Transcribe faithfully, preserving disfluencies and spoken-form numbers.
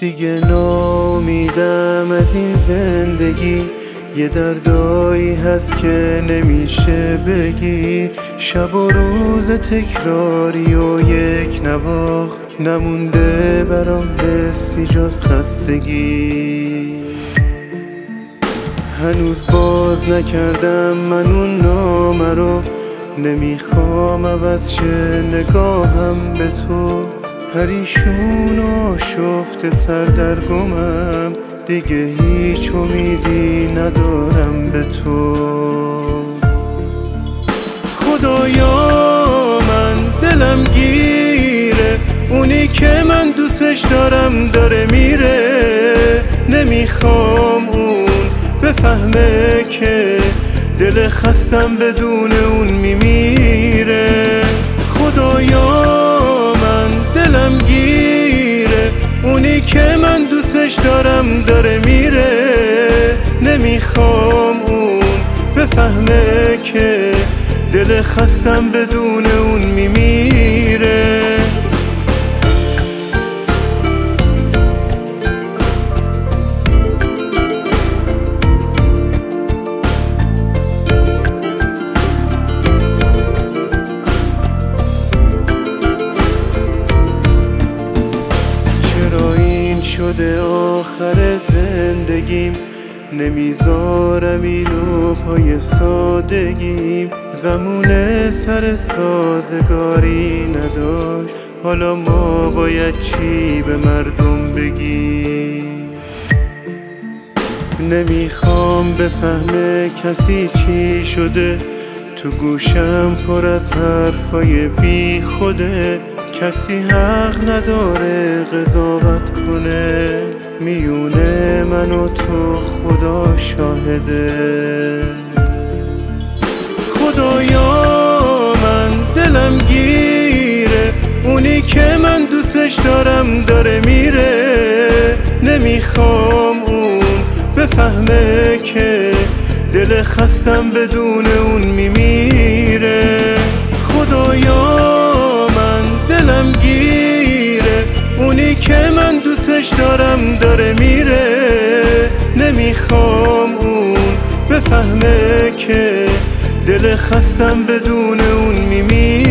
دیگه ناامیدم از این زندگی، یه دردایی هست که نمیشه بگی. شب و روز تکراری و یک نواخت، نمونده برام حسی جز خستگی. هنوز باز نکردم من اون نامه رو، نمیخوام عوض شه نگاهم به تو. پریشون و آشفته سردرگمم، دیگه هیچ امیدی ندارم به تو. خدایا من دلم گیره، اونی که من دوستش دارم داره میره. نمیخوام اون بفهمه که دل خستم بدون اون میمیره. خدایا من دلم گیره، اونی که من دوستش دارم داره میره. نمیخوام اون بفهمه که دل خستم بدون اون میمیره. شده آخر زندگیم، نمیذارم اینو پای سادگیم. زمونه سر سازگاری نداشت، حالا ما باید چی به مردم بگیم؟ نمیخوام بفهمه کسی چی شده، تو گوشم پر از حرفای بی خوده. کسی حق نداره قضاوت کنه، میونه من و تو خدا شاهده. خدایا من دلم گیره، اونی که من دوستش دارم داره میره. نمیخوام اون بفهمه که دل خستم بدون اون میمیره. خدایا دلم گیره، اونی که من دوستش دارم داره میره. نمیخوام اون بفهمه که دل خستم بدون اون میمیره.